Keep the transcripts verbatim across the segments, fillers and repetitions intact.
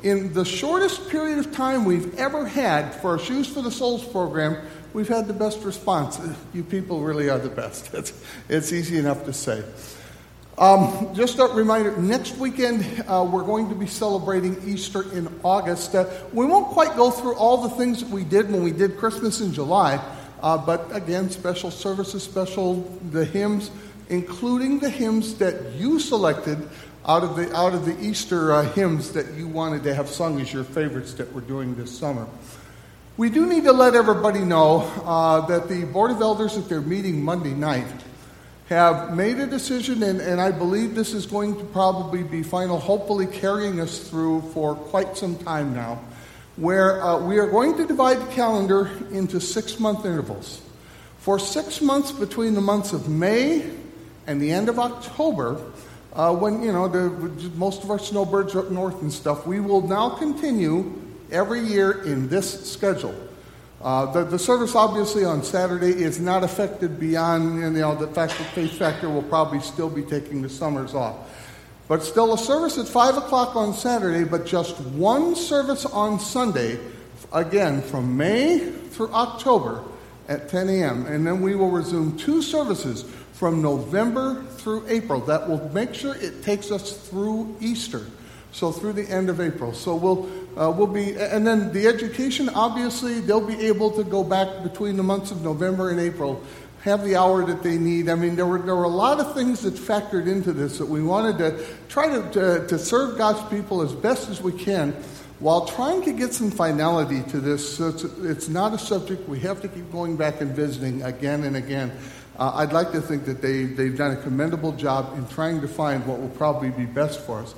In the shortest period of time we've ever had for our Shoes for the Souls program, we've had the best response. You people really are the best. It's, it's easy enough to say. Um, just a reminder, next weekend uh, we're going to be celebrating Easter in August. Uh, we won't quite go through all the things that we did when we did Christmas in July, uh, but again, special services, special the hymns, including the hymns that you selected out of the out of the Easter uh, hymns that you wanted to have sung as your favorites that we're doing this summer. We do need to let everybody know uh, that the Board of Elders at their meeting Monday night have made a decision, and, and I believe this is going to probably be final, hopefully carrying us through for quite some time now, where uh, we are going to divide the calendar into six-month intervals. For six months between the months of May and the end of October, Uh, when, you know, the, most of our snowbirds are up north and stuff, we will now continue every year in this schedule. Uh, the, the service, obviously, on Saturday is not affected beyond, you know, the fact that Faith Factor will probably still be taking the summers off. But still a service at five o'clock on Saturday, but just one service on Sunday, again, from May through October at ten a.m. And then we will resume two services from November through April. That will make sure it takes us through Easter, so through the end of April. So we'll uh, we'll be, and then the education, obviously, they'll be able to go back between the months of November and April, have the hour that they need. I mean, there were there were a lot of things that factored into this that we wanted to try to to, to serve God's people as best as we can, while trying to get some finality to this. So it's, it's not a subject we have to keep going back and visiting again and again. Uh, I'd like to think that they, they've done a commendable job in trying to find what will probably be best for us.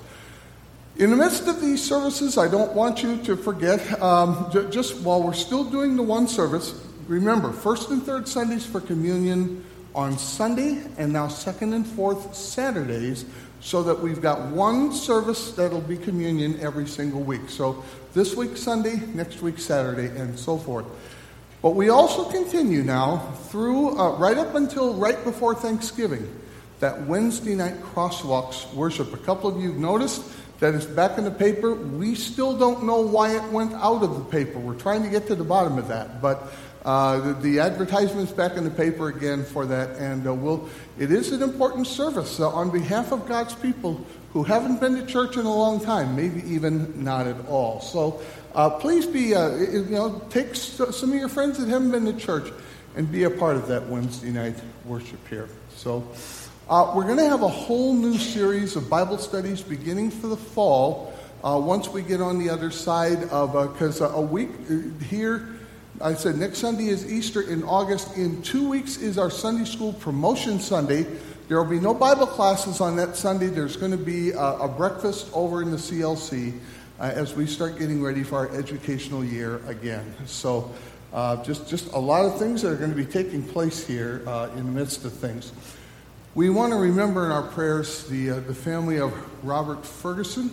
In the midst of these services, I don't want you to forget, um, j- just while we're still doing the one service, remember, first and third Sundays for communion on Sunday, and now second and fourth Saturdays, so that we've got one service that'll be communion every single week. So this week Sunday, next week Saturday, and so forth. But we also continue now through, uh, right up until right before Thanksgiving, that Wednesday night crosswalks worship. A couple of you have noticed that it's back in the paper. We still don't know why it went out of the paper. We're trying to get to the bottom of that. But uh, the, the advertisement's back in the paper again for that. And uh, we'll, it is an important service uh, on behalf of God's people who haven't been to church in a long time, maybe even not at all. So Uh, please be, uh, you know, take some of your friends that haven't been to church and be a part of that Wednesday night worship here. So uh, we're going to have a whole new series of Bible studies beginning for the fall uh, once we get on the other side of, because uh, uh, a week here, I said next Sunday is Easter in August. In two weeks is our Sunday School Promotion Sunday. There will be no Bible classes on that Sunday. There's going to be a, a breakfast over in the C L C. Uh, as we start getting ready for our educational year again. So uh, just, just a lot of things that are going to be taking place here uh, in the midst of things. We want to remember in our prayers the uh, the family of Robert Ferguson.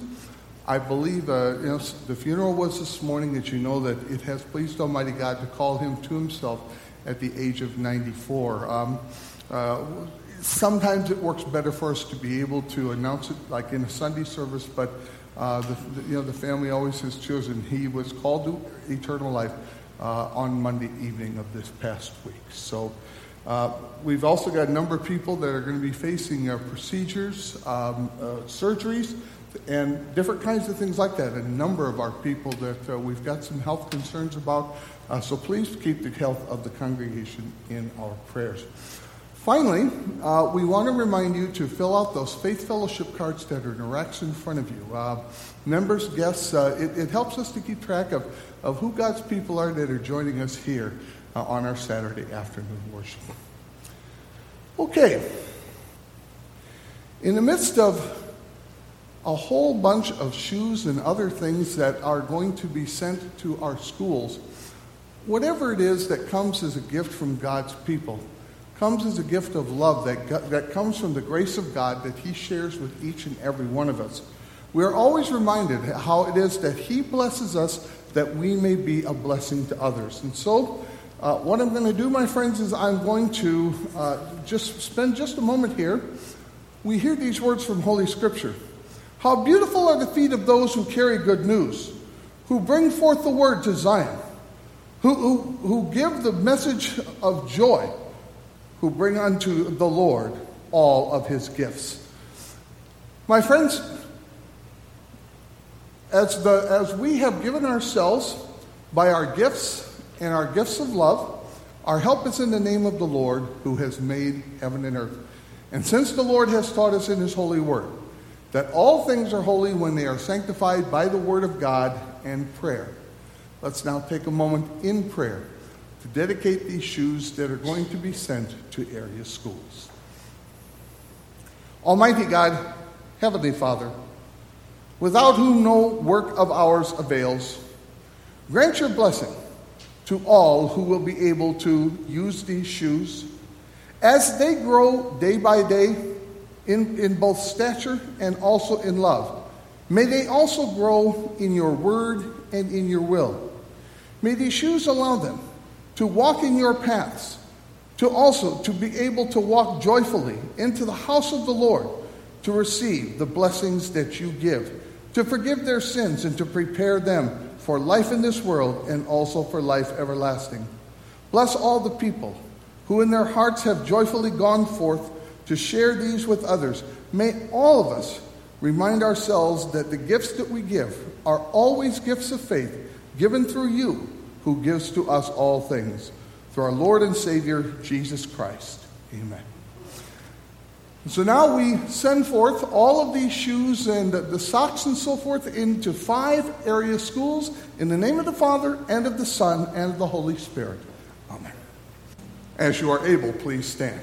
I believe uh, you know, the funeral was this morning, that you know that it has pleased Almighty God to call him to himself at the age of ninety-four. Um, uh, sometimes it works better for us to be able to announce it like in a Sunday service, but Uh, the, the, you know, the family always has chosen. He was called to eternal life uh, on Monday evening of this past week. So uh, we've also got a number of people that are going to be facing uh, procedures, um, uh, surgeries, and different kinds of things like that. A number of our people that uh, we've got some health concerns about. Uh, so please keep the health of the congregation in our prayers. Finally, uh, we want to remind you to fill out those Faith Fellowship cards that are in the racks in front of you. Uh, members, guests, uh, it, it helps us to keep track of, of who God's people are that are joining us here uh, on our Saturday afternoon worship. Okay. In the midst of a whole bunch of shoes and other things that are going to be sent to our schools, whatever it is that comes as a gift from God's people, comes as a gift of love that, that comes from the grace of God that he shares with each and every one of us. We are always reminded how it is that he blesses us that we may be a blessing to others. And so uh, what I'm going to do, my friends, is I'm going to uh, just spend just a moment here. We hear these words from Holy Scripture. How beautiful are the feet of those who carry good news, who bring forth the word to Zion, who, who, who give the message of joy, who bring unto the Lord all of his gifts. My friends, as, the, as we have given ourselves by our gifts and our gifts of love, our help is in the name of the Lord who has made heaven and earth. And since the Lord has taught us in his holy word that all things are holy when they are sanctified by the word of God and prayer, let's now take a moment in prayer to dedicate these shoes that are going to be sent to area schools. Almighty God, Heavenly Father, without whom no work of ours avails, grant your blessing to all who will be able to use these shoes as they grow day by day in, in both stature and also in love. May they also grow in your word and in your will. May these shoes allow them to walk in your paths, to also to be able to walk joyfully into the house of the Lord, to receive the blessings that you give, to forgive their sins and to prepare them for life in this world and also for life everlasting. Bless all the people who in their hearts have joyfully gone forth to share these with others. May all of us remind ourselves that the gifts that we give are always gifts of faith, given through you, who gives to us all things. Through our Lord and Savior, Jesus Christ. Amen. So now we send forth all of these shoes and the socks and so forth into five area schools in the name of the Father and of the Son and of the Holy Spirit. Amen. As you are able, please stand.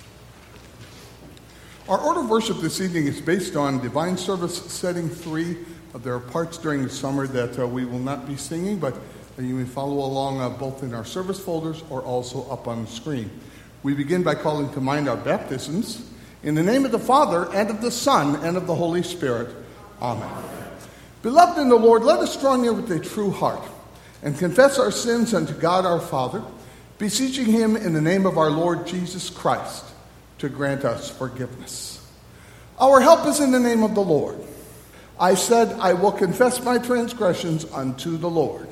Our order of worship this evening is based on Divine Service Setting three. There are parts during the summer that uh, we will not be singing, but you may follow along uh, both in our service folders or also up on the screen. We begin by calling to mind our baptisms. In the name of the Father, and of the Son, and of the Holy Spirit. Amen. Beloved in the Lord, let us draw near with a true heart and confess our sins unto God our Father, beseeching him in the name of our Lord Jesus Christ to grant us forgiveness. Our help is in the name of the Lord. I said, I will confess my transgressions unto the Lord.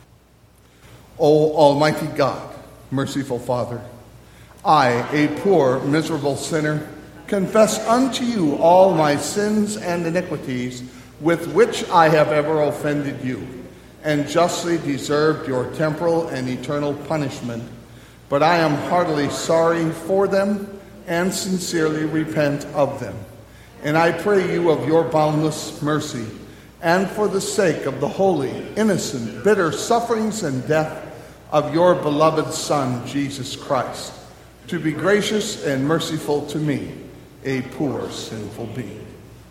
O Almighty God, merciful Father, I, a poor, miserable sinner, confess unto you all my sins and iniquities with which I have ever offended you, and justly deserved your temporal and eternal punishment. But I am heartily sorry for them and sincerely repent of them. And I pray you of your boundless mercy, and for the sake of the holy, innocent, bitter sufferings and death of your beloved Son, Jesus Christ, to be gracious and merciful to me, a poor, sinful being.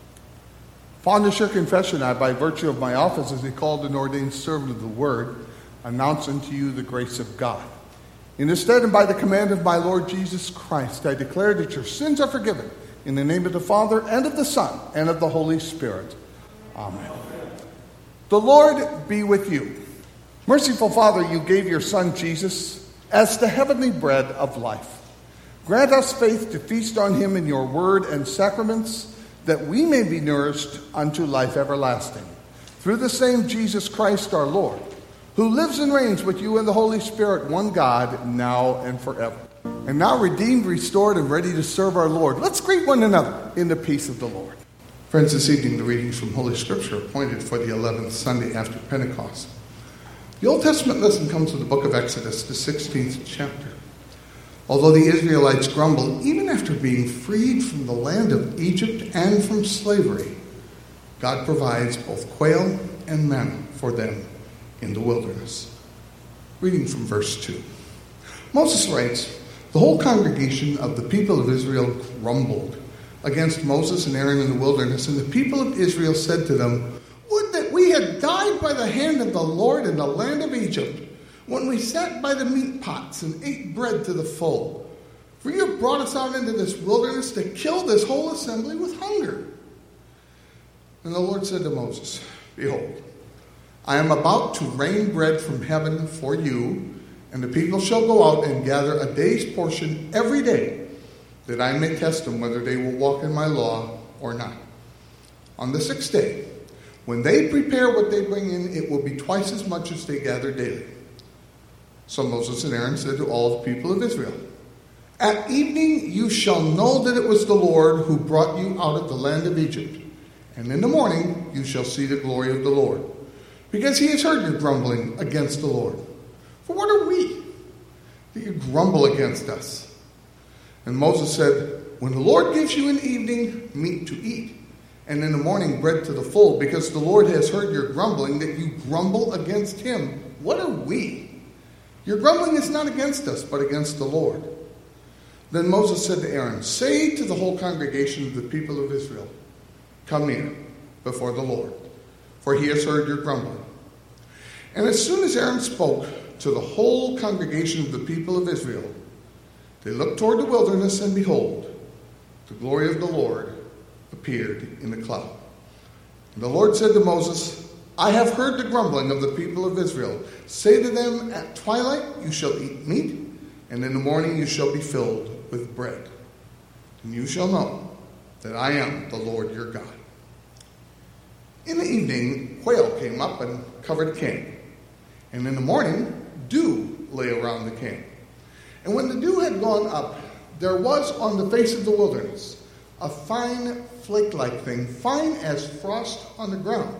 Upon this your confession, I, by virtue of my office as a called and ordained servant of the word, announce unto you the grace of God. In this stead and by the command of my Lord Jesus Christ, I declare that your sins are forgiven, in the name of the Father, and of the Son, and of the Holy Spirit. Amen. The Lord be with you. Merciful Father, you gave your Son Jesus as the heavenly bread of life. Grant us faith to feast on him in your word and sacraments, that we may be nourished unto life everlasting. Through the same Jesus Christ our Lord, who lives and reigns with you in the Holy Spirit, one God, now and forever. And now redeemed, restored, and ready to serve our Lord, let's greet one another in the peace of the Lord. Friends, this evening the readings from Holy Scripture appointed for the eleventh Sunday after Pentecost. The Old Testament lesson comes from the book of Exodus, the sixteenth chapter. Although the Israelites grumbled, even after being freed from the land of Egypt and from slavery, God provides both quail and manna for them in the wilderness. Reading from verse two. Moses writes, the whole congregation of the people of Israel grumbled against Moses and Aaron in the wilderness, and the people of Israel said to them, would that we had died by the hand of the Lord in the land of Egypt, when we sat by the meat pots and ate bread to the full. For you have brought us out into this wilderness to kill this whole assembly with hunger. And the Lord said to Moses, behold, I am about to rain bread from heaven for you, and the people shall go out and gather a day's portion every day, that I may test them whether they will walk in my law or not. On the sixth day, when they prepare what they bring in, it will be twice as much as they gather daily. So Moses and Aaron said to all the people of Israel, At evening you shall know that it was the Lord who brought you out of the land of Egypt. And in the morning you shall see the glory of the Lord, because he has heard your grumbling against the Lord. For what are we that you grumble against us? And Moses said, When the Lord gives you in the evening meat to eat, and in the morning bread to the full, because the Lord has heard your grumbling, that you grumble against him, what are we? Your grumbling is not against us, but against the Lord. Then Moses said to Aaron, Say to the whole congregation of the people of Israel, Come near before the Lord, for he has heard your grumbling. And as soon as Aaron spoke to the whole congregation of the people of Israel, they looked toward the wilderness, and behold, the glory of the Lord appeared in the cloud. And the Lord said to Moses, I have heard the grumbling of the people of Israel. Say to them, At twilight you shall eat meat, and in the morning you shall be filled with bread. And you shall know that I am the Lord your God. In the evening, quail came up and covered the camp. And in the morning, dew lay around the camp. And when the dew had gone up, there was on the face of the wilderness a fine flake-like thing, fine as frost on the ground.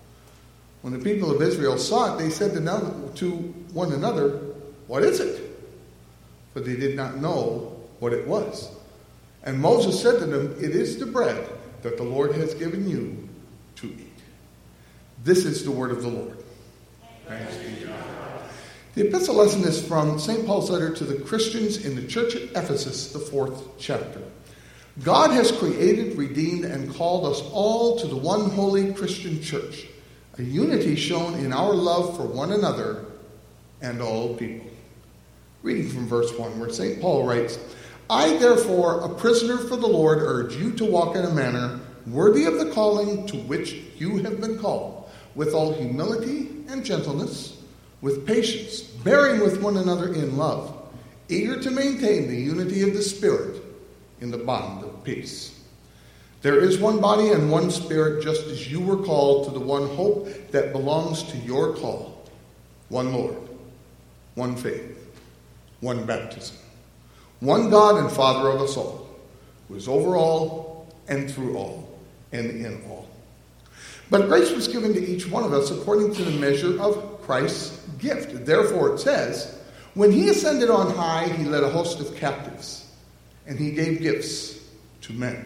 When the people of Israel saw it, they said to, to one another, What is it? For they did not know what it was. And Moses said to them, It is the bread that the Lord has given you to eat. This is the word of the Lord. Thanks be to God. The epistle lesson is from Saint Paul's letter to the Christians in the church at Ephesus, the fourth chapter. God has created, redeemed, and called us all to the one holy Christian church, a unity shown in our love for one another and all people. Reading from verse one, where Saint Paul writes, I, therefore, a prisoner for the Lord, urge you to walk in a manner worthy of the calling to which you have been called, with all humility and gentleness, with patience, bearing with one another in love, eager to maintain the unity of the Spirit in the bond of peace. There is one body and one Spirit, just as you were called to the one hope that belongs to your call. One Lord, one faith, one baptism, one God and Father of us all, who is over all and through all and in all. But grace was given to each one of us according to the measure of Christ's gift. Therefore it says, when he ascended on high, he led a host of captives, and he gave gifts to men.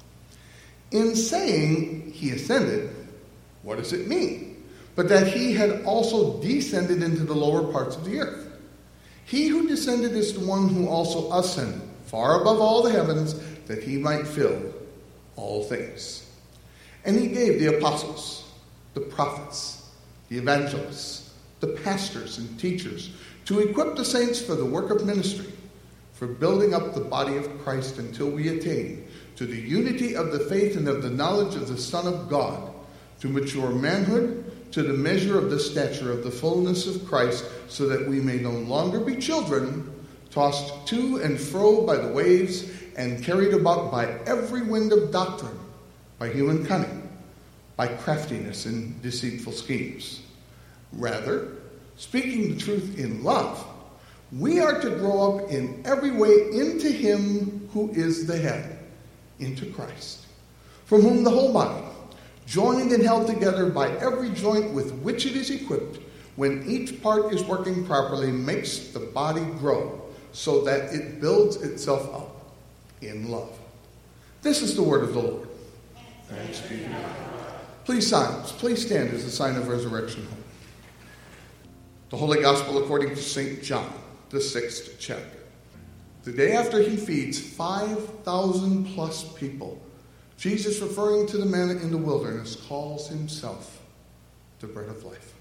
In saying he ascended, what does it mean? But that he had also descended into the lower parts of the earth. He who descended is the one who also ascended far above all the heavens, that he might fill all things. And he gave the apostles, the prophets, the evangelists, the pastors and teachers to equip the saints for the work of ministry, for building up the body of Christ until we attain to the unity of the faith and of the knowledge of the Son of God, to mature manhood, to the measure of the stature of the fullness of Christ, so that we may no longer be children, tossed to and fro by the waves and carried about by every wind of doctrine, by human cunning, by craftiness and deceitful schemes. Rather, speaking the truth in love, we are to grow up in every way into him who is the head, into Christ, from whom the whole body, joined and held together by every joint with which it is equipped, when each part is working properly, makes the body grow, so that it builds itself up in love. This is the word of the Lord. Thanks be to God. Please silence. Please stand as a sign of resurrection hope. The Holy Gospel according to Saint John, the sixth chapter. The day after he feeds five thousand plus people, Jesus, referring to the manna in the wilderness, calls himself the bread of life.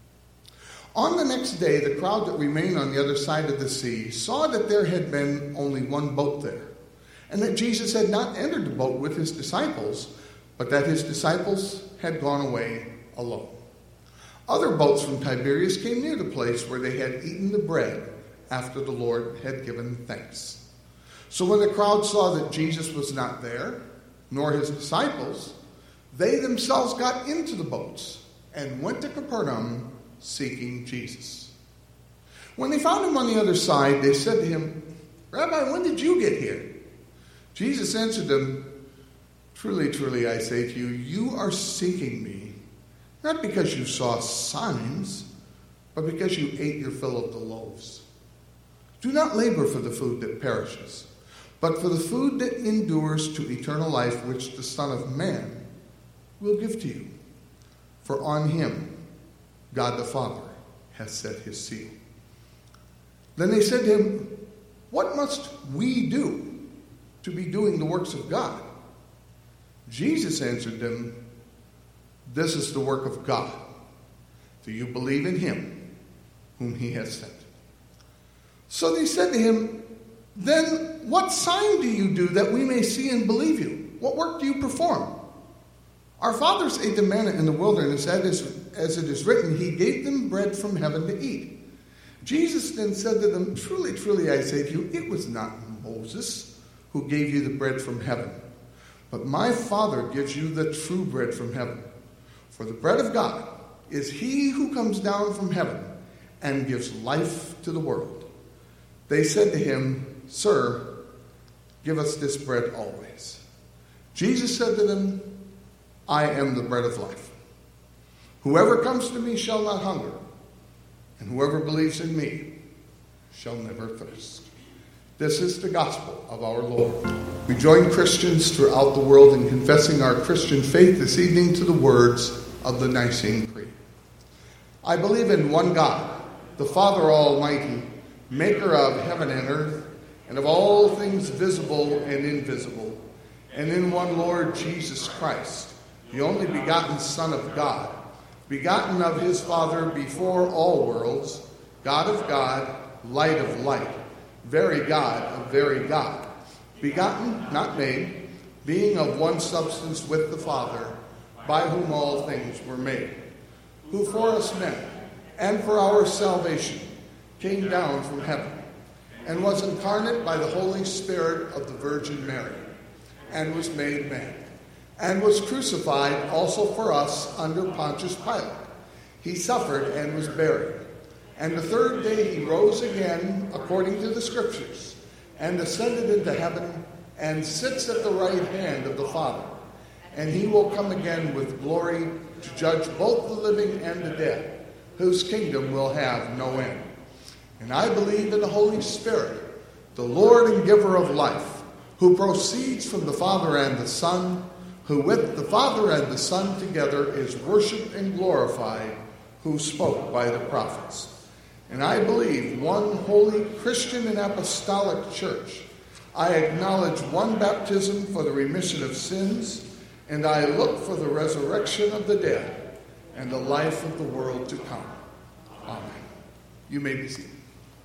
On the next day, the crowd that remained on the other side of the sea saw that there had been only one boat there, and that Jesus had not entered the boat with his disciples, but that his disciples had gone away alone. Other boats from Tiberias came near the place where they had eaten the bread after the Lord had given thanks. So when the crowd saw that Jesus was not there, nor his disciples, they themselves got into the boats and went to Capernaum seeking Jesus. When they found him on the other side, they said to him, "Rabbi, when did you get here?" Jesus answered them, "Truly, truly, I say to you, you are seeking me, not because you saw signs, but because you ate your fill of the loaves. Do not labor for the food that perishes, but for the food that endures to eternal life, which the Son of Man will give to you. For on him God the Father has set his seal." Then they said to him, "What must we do to be doing the works of God?" Jesus answered them, "This is the work of God. Do you believe in him whom he has sent?" So they said to him, "Then what sign do you do that we may see and believe you? What work do you perform? Our fathers ate the manna in the wilderness, as it is written, he gave them bread from heaven to eat." Jesus then said to them, "Truly, truly, I say to you, it was not Moses who gave you the bread from heaven, but my Father gives you the true bread from heaven. For the bread of God is he who comes down from heaven and gives life to the world." They said to him, "Sir, give us this bread always." Jesus said to them, "I am the bread of life. Whoever comes to me shall not hunger, and whoever believes in me shall never thirst." This is the gospel of our Lord. We join Christians throughout the world in confessing our Christian faith this evening to the words of the Nicene Creed. I believe in one God, the Father Almighty, maker of heaven and earth, and of all things visible and invisible, and in one Lord Jesus Christ, the only begotten Son of God, begotten of his Father before all worlds, God of God, light of light, very God of very God, begotten, not made, being of one substance with the Father, by whom all things were made, who for us men, and for our salvation, came down from heaven, and was incarnate by the Holy Spirit of the Virgin Mary, and was made man, and was crucified also for us under Pontius Pilate. He suffered and was buried. And the third day he rose again, according to the Scriptures, and ascended into heaven, and sits at the right hand of the Father. And he will come again with glory to judge both the living and the dead, whose kingdom will have no end. And I believe in the Holy Spirit, the Lord and giver of life, who proceeds from the Father and the Son, who with the Father and the Son together is worshipped and glorified, who spoke by the prophets. And I believe one holy Christian and apostolic church. I acknowledge one baptism for the remission of sins, and I look for the resurrection of the dead and the life of the world to come. Amen. You may be seated.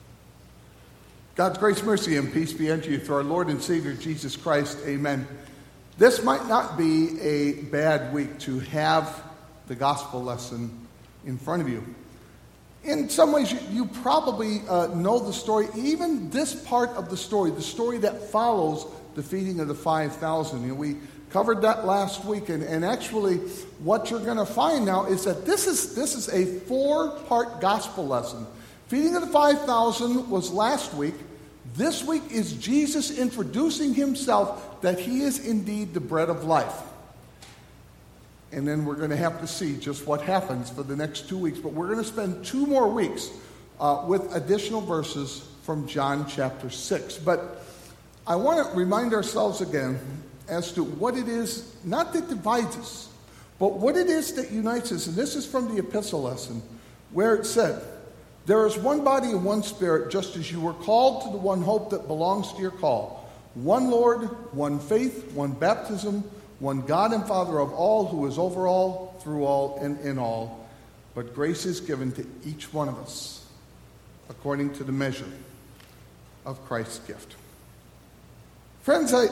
God's grace, mercy, and peace be unto you through our Lord and Savior Jesus Christ. Amen. This might not be a bad week to have the gospel lesson in front of you. In some ways, you, you probably uh, know the story, even this part of the story, the story that follows the feeding of the five thousand. You know, we covered that last week, and, and actually what you're going to find now is that this is, this is a four-part gospel lesson. Feeding of the five thousand was last week. This week is Jesus introducing himself that he is indeed the bread of life. And then we're going to have to see just what happens for the next two weeks. But we're going to spend two more weeks uh, with additional verses from John chapter six. But I want to remind ourselves again as to what it is, not that divides us, but what it is that unites us. And this is from the epistle lesson, where it said, "There is one body and one spirit, just as you were called to the one hope that belongs to your call. One Lord, one faith, one baptism, one God and Father of all, who is over all, through all, and in all. But grace is given to each one of us, according to the measure of Christ's gift." Friends, I,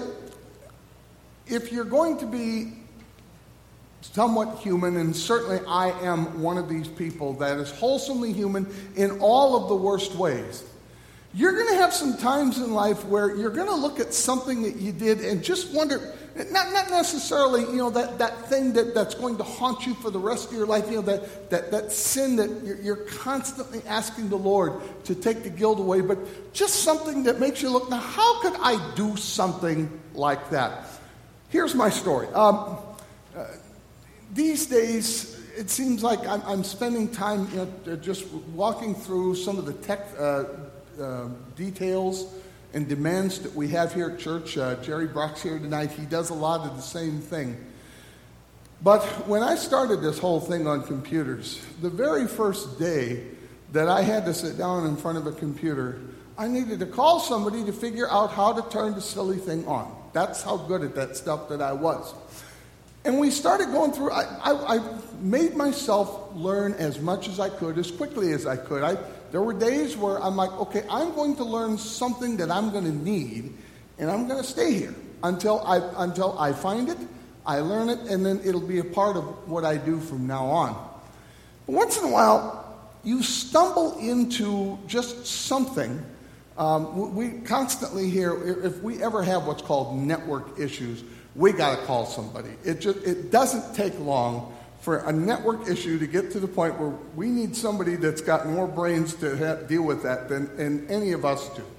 if you're going to be somewhat human, and certainly I am one of these people that is wholesomely human in all of the worst ways, You're going to have some times in life where you're going to look at something that you did and just wonder, not, not necessarily, you know, that, that thing that, that's going to haunt you for the rest of your life, you know, that, that, that sin that you're, you're constantly asking the Lord to take the guilt away, but just something that makes you look, now how could I do something like that? Here's my story. Um, uh, these days, it seems like I'm, I'm spending time, you know, just walking through some of the tech uh, uh, details and demands that we have here at church. Uh, Jerry Brock's here tonight. He does a lot of the same thing. But when I started this whole thing on computers, the very first day that I had to sit down in front of a computer, I needed to call somebody to figure out how to turn the silly thing on. That's how good at that stuff that I was. And we started going through, I, I, I made myself learn as much as I could, as quickly as I could. I, there were days where I'm like, okay, I'm going to learn something that I'm going to need, and I'm going to stay here until I, until I find it, I learn it, and then it'll be a part of what I do from now on. But once in a while, you stumble into just something. Um, we constantly hear, if we ever have what's called network issues, we got to call somebody. It just it doesn't take long for a network issue to get to the point where we need somebody that's got more brains to ha- deal with that than, than any of us do.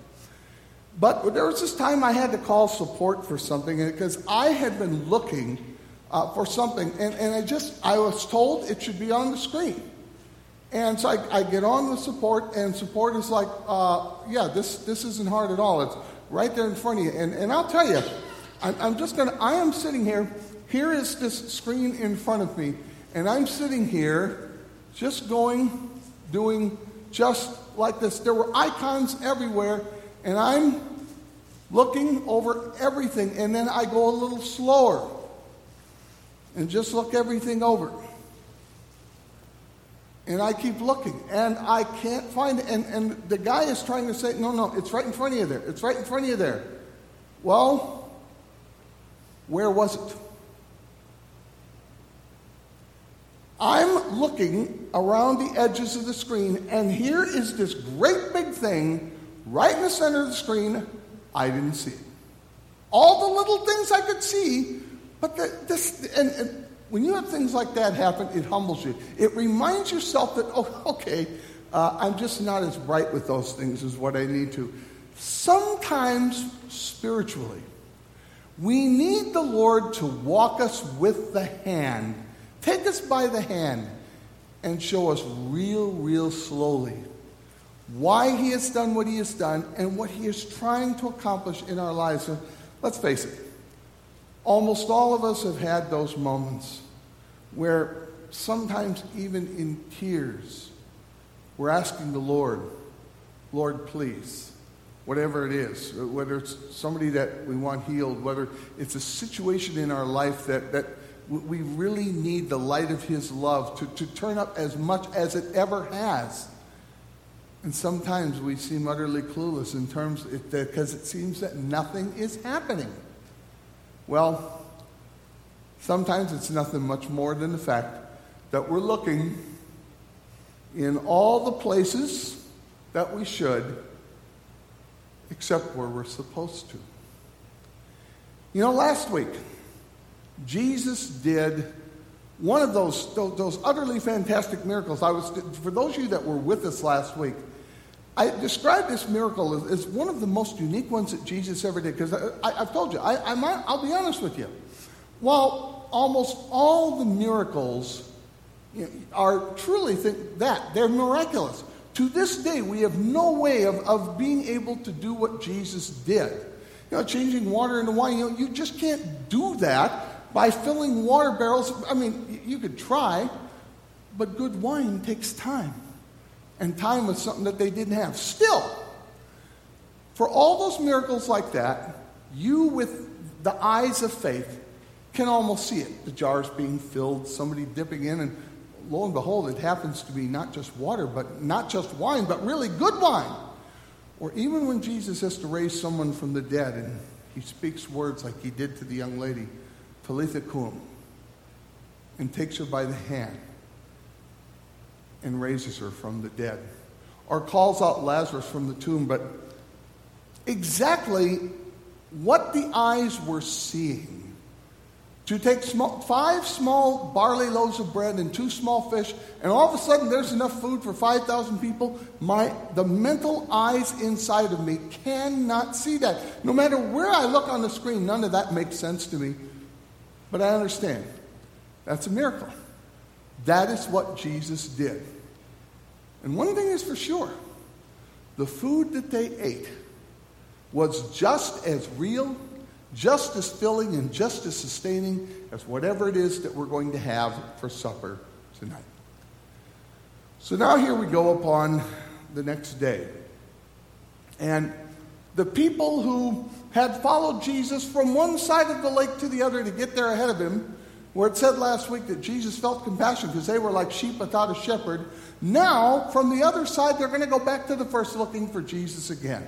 But there was this time I had to call support for something because I had been looking uh, for something, and, and I just I was told it should be on the screen. And so I, I get on with support, and support is like, uh, yeah, this this isn't hard at all. It's right there in front of you. And, and I'll tell you, I'm, I'm just going to, I am sitting here, here is this screen in front of me, and I'm sitting here just going, doing just like this. There were icons everywhere, and I'm looking over everything, and then I go a little slower and just look everything over. And I keep looking, and I can't find it. And, and the guy is trying to say, no, no, it's right in front of you there. It's right in front of you there. Well, where was it? I'm looking around the edges of the screen, and here is this great big thing right in the center of the screen. I didn't see it. All the little things I could see, but the, this, and, and when you have things like that happen, it humbles you. It reminds yourself that, oh, okay, uh, I'm just not as bright with those things as what I need to. Sometimes, spiritually, we need the Lord to walk us with the hand, take us by the hand, and show us real, real slowly why He has done what He has done and what He is trying to accomplish in our lives. And let's face it, almost all of us have had those moments where sometimes even in tears, we're asking the Lord, Lord, please, whatever it is, whether it's somebody that we want healed, whether it's a situation in our life that, that we really need the light of His love to, to turn up as much as it ever has. And sometimes we seem utterly clueless in terms, because it seems that nothing is happening. Well, sometimes it's nothing much more than the fact that we're looking in all the places that we should, except where we're supposed to. You know, last week, Jesus did one of those, those, those utterly fantastic miracles. I was, for those of you that were with us last week, I described this miracle as, as one of the most unique ones that Jesus ever did. Because I, I, I've told you, I, I might, I'll be honest with you. While almost all the miracles you know, are truly th- that, they're miraculous. To this day, we have no way of, of being able to do what Jesus did. You know, changing water into wine, you know, you just can't do that by filling water barrels. I mean, you could try, but good wine takes time. And time was something that they didn't have. Still, for all those miracles like that, you with the eyes of faith can almost see it. The jars being filled, somebody dipping in, and lo and behold, it happens to be not just water, but not just wine, but really good wine. Or even when Jesus has to raise someone from the dead, and He speaks words like He did to the young lady, Talitha cum, and takes her by the hand and raises her from the dead. or calls out Lazarus from the tomb, but exactly what the eyes were seeing. To take small, five small barley loaves of bread and two small fish, and all of a sudden there's enough food for five thousand people. My the mental eyes inside of me cannot see that. No matter where I look on the screen, none of that makes sense to me. But I understand. That's a miracle. That is what Jesus did. And one thing is for sure. The food that they ate was just as real, just as filling, and just as sustaining as whatever it is that we're going to have for supper tonight. So now here we go upon the next day. And the people who had followed Jesus from one side of the lake to the other to get there ahead of him, where it said last week that Jesus felt compassion because they were like sheep without a shepherd, now from the other side they're going to go back to the first looking for Jesus again.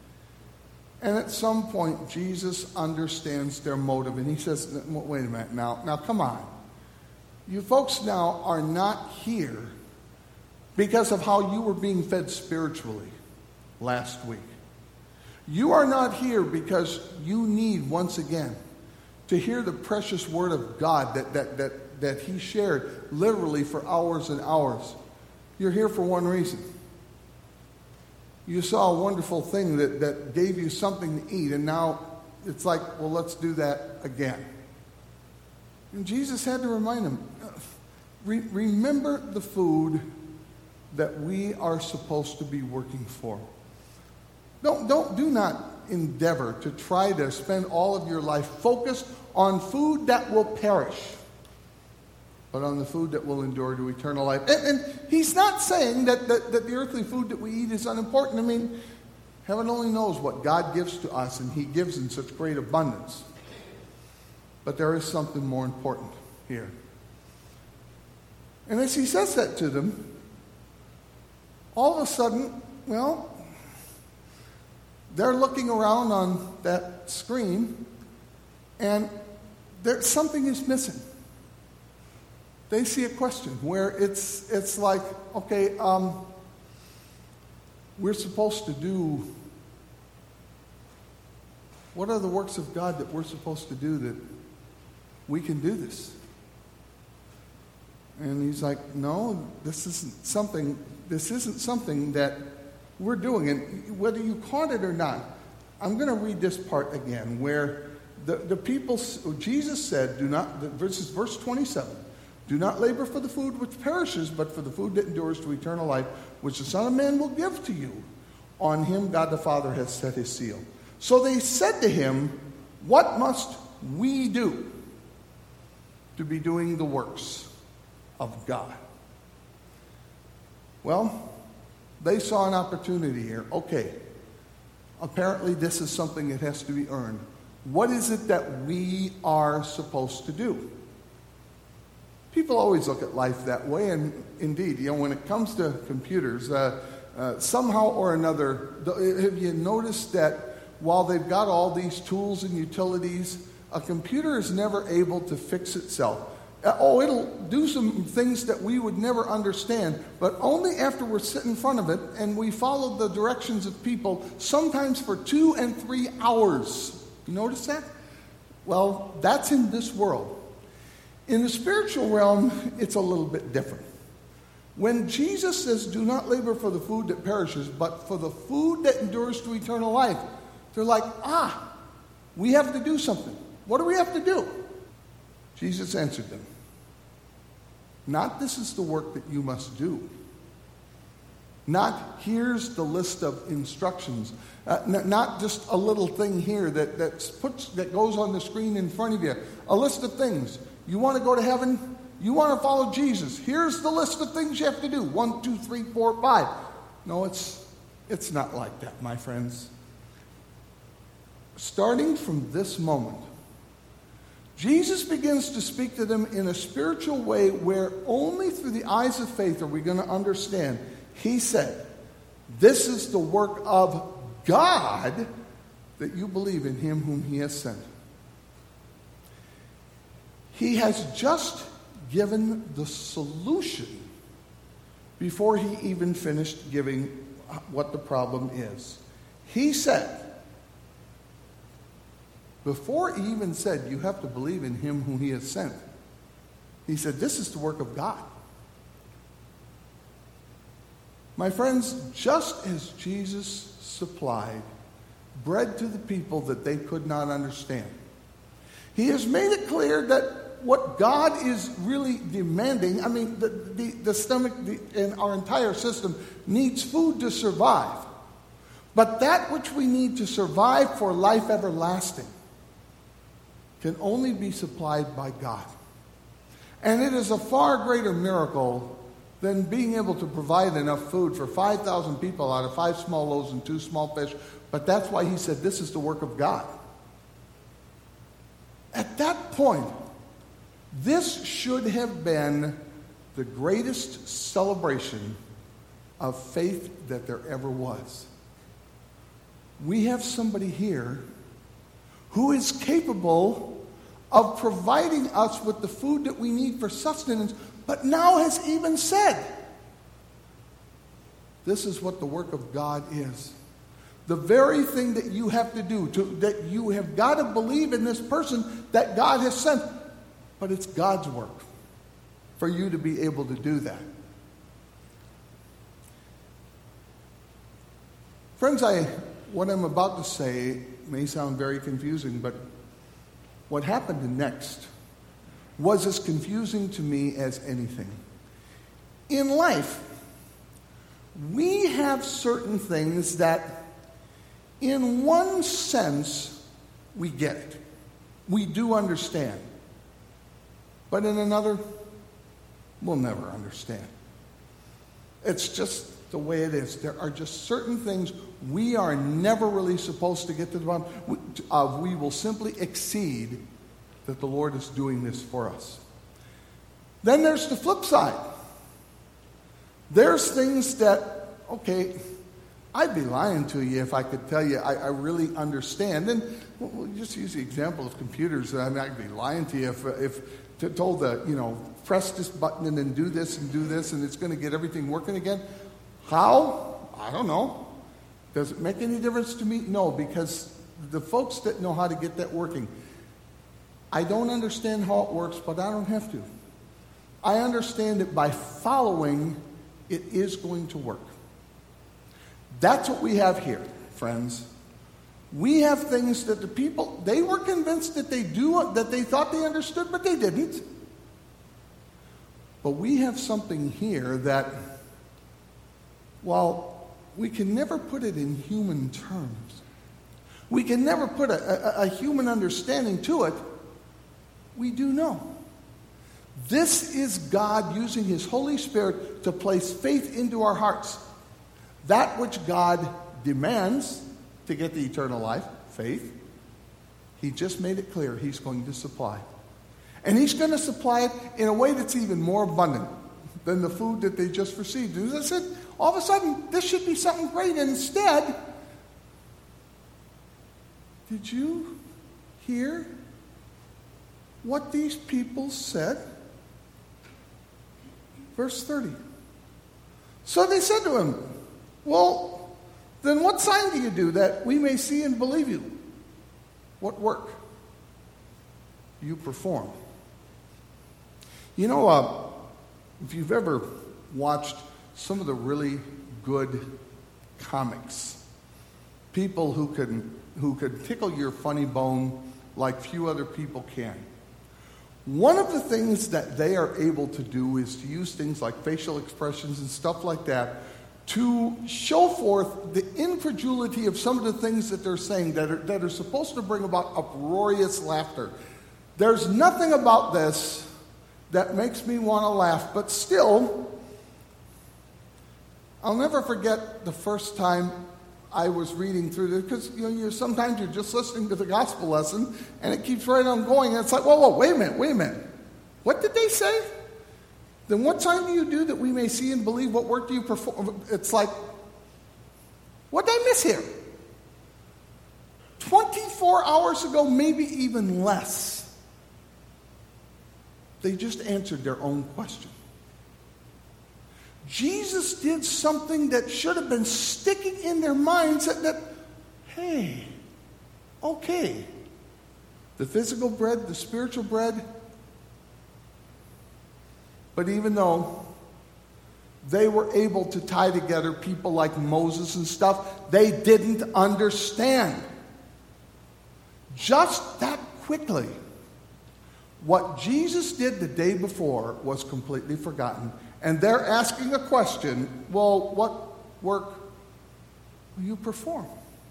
And at some point, Jesus understands their motive, and he says, wait a minute, now, now come on. You folks now are not here because of how you were being fed spiritually last week. You are not here because you need, once again, to hear the precious word of God that, that, that, that he shared literally for hours and hours. You're here for one reason. You saw a wonderful thing that, that gave you something to eat, and now it's like, well, let's do that again. And Jesus had to remind them, Re- remember the food that we are supposed to be working for. Don't, don't, do not endeavor to try to spend all of your life focused on food that will perish, but on the food that will endure to eternal life. And, and he's not saying that, that, that the earthly food that we eat is unimportant. I mean, heaven only knows what God gives to us, and he gives in such great abundance. But there is something more important here. And as he says that to them, all of a sudden, well, they're looking around on that screen, and there, something is missing. They see a question where it's it's like, okay, um, we're supposed to do, what are the works of God that we're supposed to do that we can do this? And he's like, no, this isn't something, this isn't something that we're doing. And whether you caught it or not, I'm going to read this part again where the, the people, Jesus said, do not, this is verse twenty-seven, do not labor for the food which perishes, but for the food that endures to eternal life, which the Son of Man will give to you. On him God the Father has set his seal. So they said to him, what must we do to be doing the works of God? Well, they saw an opportunity here. Okay, apparently this is something that has to be earned. What is it that we are supposed to do? People always look at life that way, and indeed, you know, when it comes to computers, uh, uh, somehow or another, have you noticed that while they've got all these tools and utilities, a computer is never able to fix itself. Uh, oh, it'll do some things that we would never understand, but only after we're sitting in front of it and we follow the directions of people, sometimes for two and three hours. You notice that? Well, that's in this world. In the spiritual realm, it's a little bit different. When Jesus says, do not labor for the food that perishes, but for the food that endures to eternal life, they're like, ah, we have to do something. What do we have to do? Jesus answered them, not this is the work that you must do. Not here's the list of instructions. Uh, n- not just a little thing here that, that's puts, that goes on the screen in front of you. A list of things. You want to go to heaven? You want to follow Jesus? Here's the list of things you have to do. One, two, three, four, five. No, it's it's not like that, my friends. Starting from this moment, Jesus begins to speak to them in a spiritual way where only through the eyes of faith are we going to understand. He said, this is the work of God that you believe in him whom he has sent. He has just given the solution before he even finished giving what the problem is. He said, before he even said, you have to believe in him whom he has sent, he said, this is the work of God. My friends, just as Jesus supplied bread to the people that they could not understand, he has made it clear that what God is really demanding, I mean, the, the, the stomach the, and our entire system needs food to survive. But that which we need to survive for life everlasting can only be supplied by God. And it is a far greater miracle than being able to provide enough food for five thousand people out of five small loaves and two small fish. But that's why he said this is the work of God. At that point, this should have been the greatest celebration of faith that there ever was. We have somebody here who is capable of providing us with the food that we need for sustenance, but now has even said, this is what the work of God is. The very thing that you have to do, to, that you have got to believe in this person that God has sent. But it's God's work for you to be able to do that. Friends, I, what I'm about to say may sound very confusing, but what happened next was as confusing to me as anything. In life, we have certain things that, in one sense, we get it. We do understand. But in another, we'll never understand. It's just the way it is. There are just certain things we are never really supposed to get to the bottom of. We will simply exceed that the Lord is doing this for us. Then there's the flip side. There's things that, okay, I'd be lying to you if I could tell you I, I really understand. And we'll just use the example of computers. I mean, I'd be lying to you if, if to, told that, you know, press this button and then do this and do this and it's going to get everything working again. How? I don't know. Does it make any difference to me? No, because the folks that know how to get that working, I don't understand how it works, but I don't have to. I understand that by following, it is going to work. That's what we have here, friends. We have things that the people, they were convinced that they do, that they thought they understood, but they didn't. But we have something here that, while we can never put it in human terms, we can never put a, a, a human understanding to it, we do know. This is God using His Holy Spirit to place faith into our hearts. That which God demands to get the eternal life, faith, He just made it clear He's going to supply. And He's going to supply it in a way that's even more abundant than the food that they just received. And as I said, all of a sudden, this should be something great. And instead, did you hear what these people said? Verse thirty. So they said to him, well, then what sign do you do that we may see and believe you? What work you perform? You know, uh, if you've ever watched some of the really good comics, people who can who could tickle your funny bone like few other people can, one of the things that they are able to do is to use things like facial expressions and stuff like that to show forth the incredulity of some of the things that they're saying that are, that are supposed to bring about uproarious laughter. There's nothing about this that makes me want to laugh, but still, I'll never forget the first time I was reading through this, because you know, you sometimes you're just listening to the gospel lesson, and it keeps right on going, and it's like, whoa, whoa, wait a minute, wait a minute. What did they say? Then what sign do you do that we may see and believe? What work do you perform? It's like, what did I miss here? twenty-four hours ago, maybe even less, they just answered their own question. Jesus did something that should have been sticking in their minds that, that hey, okay, the physical bread, the spiritual bread, but even though they were able to tie together people like Moses and stuff, they didn't understand. Just that quickly, what Jesus did the day before was completely forgotten. And they're asking a question, well, what work will you perform?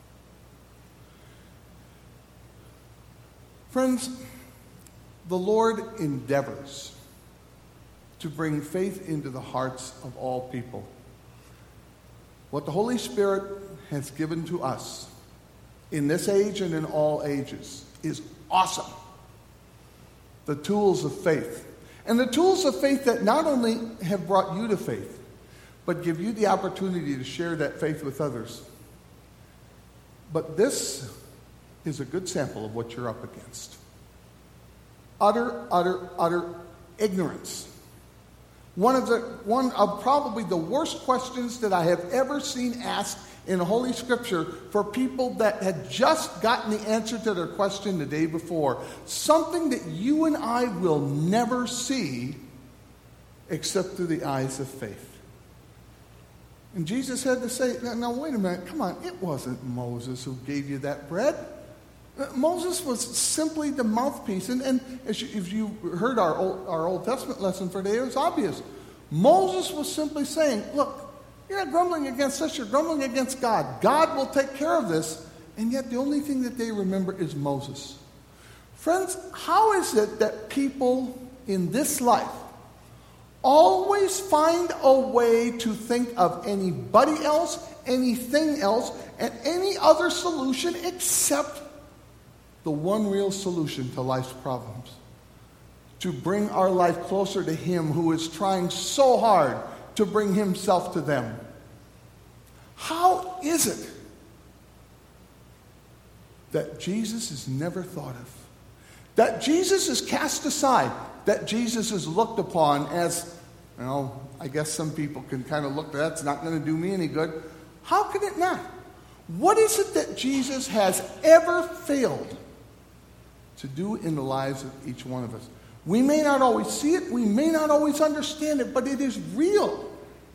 Friends, the Lord endeavors to bring faith into the hearts of all people. What the Holy Spirit has given to us in this age and in all ages is awesome. The tools of faith. And the tools of faith that not only have brought you to faith, but give you the opportunity to share that faith with others. But this is a good sample of what you're up against. Utter, utter, utter ignorance. One of the one of probably the worst questions that I have ever seen asked in Holy Scripture for people that had just gotten the answer to their question the day before. Something that you and I will never see except through the eyes of faith. And Jesus had to say, now, now wait a minute, come on, it wasn't Moses who gave you that bread. Moses was simply the mouthpiece. And, and as you, if you heard our Old, our Old Testament lesson for today, it was obvious. Moses was simply saying, look, you're not grumbling against us, you're grumbling against God. God will take care of this. And yet the only thing that they remember is Moses. Friends, how is it that people in this life always find a way to think of anybody else, anything else, and any other solution except the one real solution to life's problems? To bring our life closer to Him who is trying so hard to bring Himself to them. How is it that Jesus is never thought of? That Jesus is cast aside? That Jesus is looked upon as, you know, I guess some people can kind of look, that's not going to do me any good. How can it not? What is it that Jesus has ever failed to do in the lives of each one of us? We may not always see it, we may not always understand it, but it is real.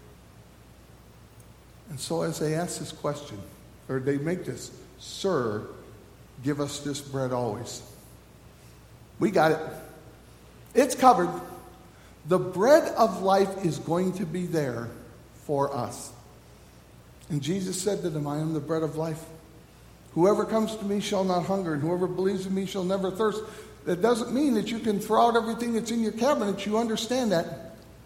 And so as they ask this question, or they make this, Sir, give us this bread always. We got it. It's covered. The bread of life is going to be there for us. And Jesus said to them, I am the bread of life. Whoever comes to me shall not hunger, and whoever believes in me shall never thirst. That doesn't mean that you can throw out everything that's in your cabinet. You understand that.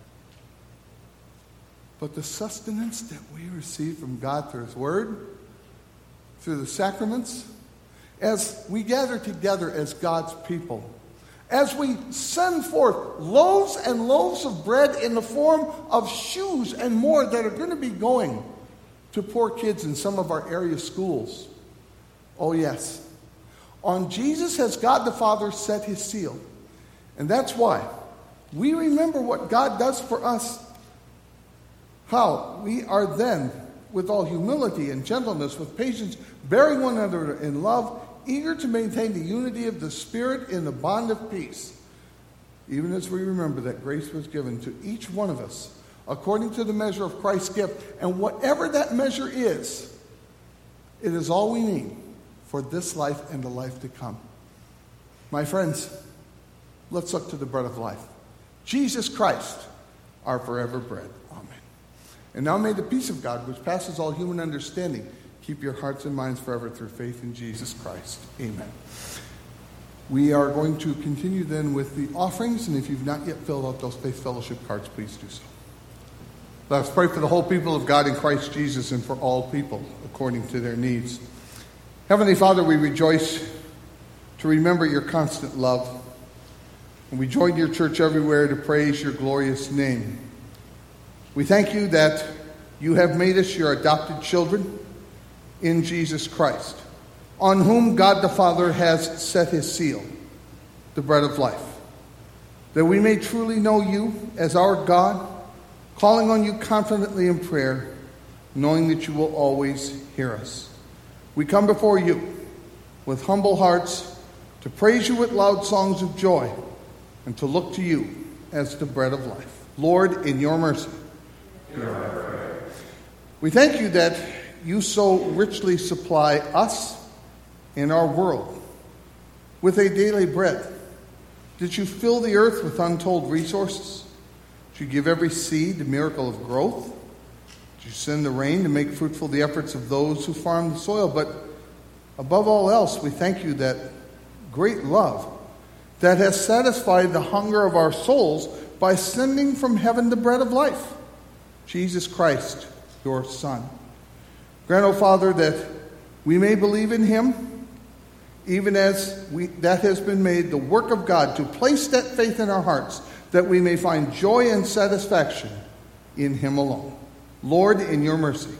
But the sustenance that we receive from God through His Word, through the sacraments, as we gather together as God's people, as we send forth loaves and loaves of bread in the form of shoes and more that are going to be going to poor kids in some of our area schools. Oh yes. On Jesus has God the Father set His seal. And that's why we remember what God does for us. How we are then, with all humility and gentleness, with patience, bearing one another in love, eager to maintain the unity of the Spirit in the bond of peace. Even as we remember that grace was given to each one of us according to the measure of Christ's gift. And whatever that measure is, it is all we need for this life and the life to come. My friends, let's look to the bread of life. Jesus Christ, our forever bread. Amen. And now may the peace of God, which passes all human understanding, keep your hearts and minds forever through faith in Jesus Christ. Amen. We are going to continue then with the offerings, and if you've not yet filled out those faith fellowship cards, please do so. Let us pray for the whole people of God in Christ Jesus and for all people according to their needs. Heavenly Father, we rejoice to remember your constant love, and we join your church everywhere to praise your glorious name. We thank you that you have made us your adopted children in Jesus Christ, on whom God the Father has set His seal, the bread of life, that we may truly know you as our God, calling on you confidently in prayer, knowing that you will always hear us. We come before you with humble hearts to praise you with loud songs of joy and to look to you as the bread of life. Lord, in your mercy, hear our prayer. We thank you that you so richly supply us and our world with a daily bread. Did you fill the earth with untold resources? Did you give every seed the miracle of growth? Did you send the rain to make fruitful the efforts of those who farm the soil? But above all else, we thank you that great love that has satisfied the hunger of our souls by sending from heaven the bread of life, Jesus Christ, your Son. Grant, O Father, that we may believe in him, even as we, that has been made the work of God to place that faith in our hearts, that we may find joy and satisfaction in him alone. Lord, in your mercy.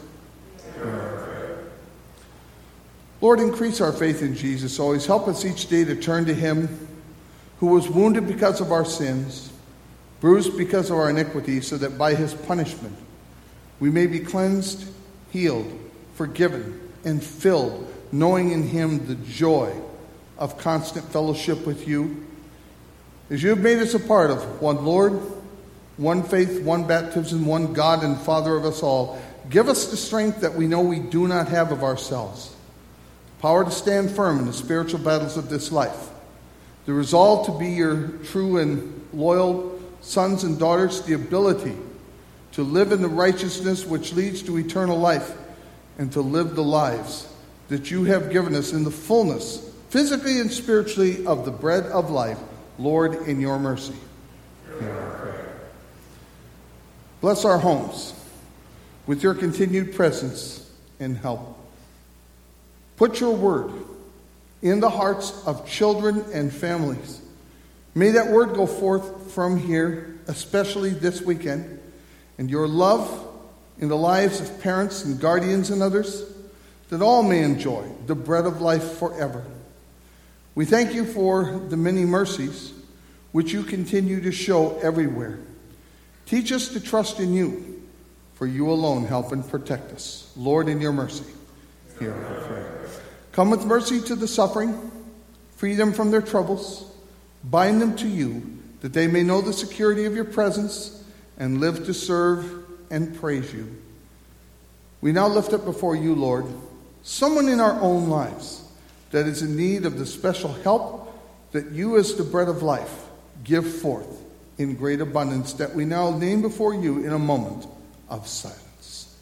Lord, increase our faith in Jesus always. Help us each day to turn to him who was wounded because of our sins, bruised because of our iniquities, so that by his punishment we may be cleansed, healed, forgiven, and filled, knowing in him the joy of constant fellowship with you. As you have made us a part of one Lord, one faith, one baptism, one God and Father of us all, give us the strength that we know we do not have of ourselves, power to stand firm in the spiritual battles of this life, the resolve to be your true and loyal sons and daughters, the ability to live in the righteousness which leads to eternal life, and to live the lives that you have given us in the fullness, physically and spiritually, of the bread of life. Lord, in your mercy. Hear our prayer. Bless our homes with your continued presence and help. Put your word in the hearts of children and families. May that word go forth from here, especially this weekend, and your love in the lives of parents and guardians and others, that all may enjoy the bread of life forever. We thank you for the many mercies which you continue to show everywhere. Teach us to trust in you, for you alone help and protect us. Lord, in your mercy, hear our prayer. Come with mercy to the suffering, free them from their troubles, bind them to you, that they may know the security of your presence and live to serve and praise you. We now lift up before you, Lord, someone in our own lives that is in need of the special help that you, as the bread of life, give forth in great abundance, that we now name before you in a moment of silence.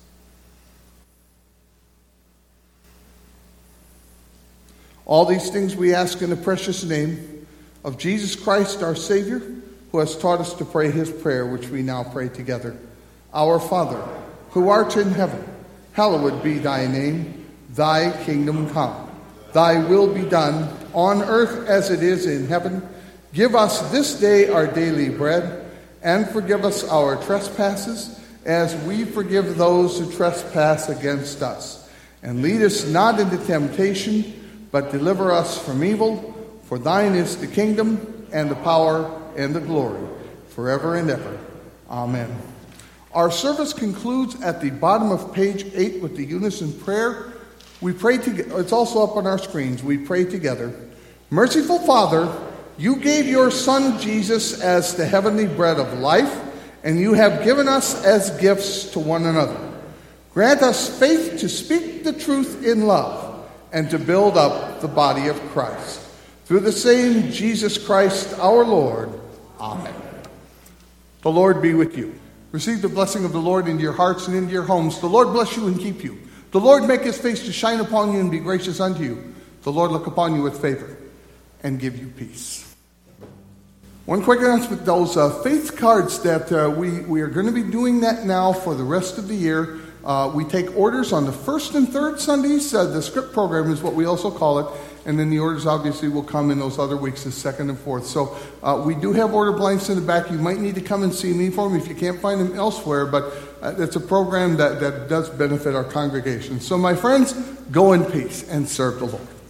All these things we ask in the precious name of Jesus Christ, our Savior, who has taught us to pray his prayer, which we now pray together. Our Father, who art in heaven, hallowed be thy name. Thy kingdom come. Thy will be done on earth as it is in heaven. Give us this day our daily bread, and forgive us our trespasses, as we forgive those who trespass against us. And lead us not into temptation, but deliver us from evil. For thine is the kingdom, and the power, and the glory, forever and ever. Amen. Our service concludes at the bottom of page eight with the unison prayer. We pray together. It's also up on our screens. We pray together. Merciful Father, you gave your Son Jesus as the heavenly bread of life, and you have given us as gifts to one another. Grant us faith to speak the truth in love and to build up the body of Christ. Through the same Jesus Christ our Lord. Amen. The Lord be with you. Receive the blessing of the Lord into your hearts and into your homes. The Lord bless you and keep you. The Lord make his face to shine upon you and be gracious unto you. The Lord look upon you with favor and give you peace. One quick announcement, those uh, faith cards that uh, we, we are going to be doing that now for the rest of the year. Uh, we take orders on the first and third Sundays. Uh, the script program is what we also call it. And then the orders obviously will come in those other weeks, the second and fourth. So uh, we do have order blanks in the back. You might need to come and see me for them if you can't find them elsewhere. But uh, it's a program that, that does benefit our congregation. So my friends, go in peace and serve the Lord.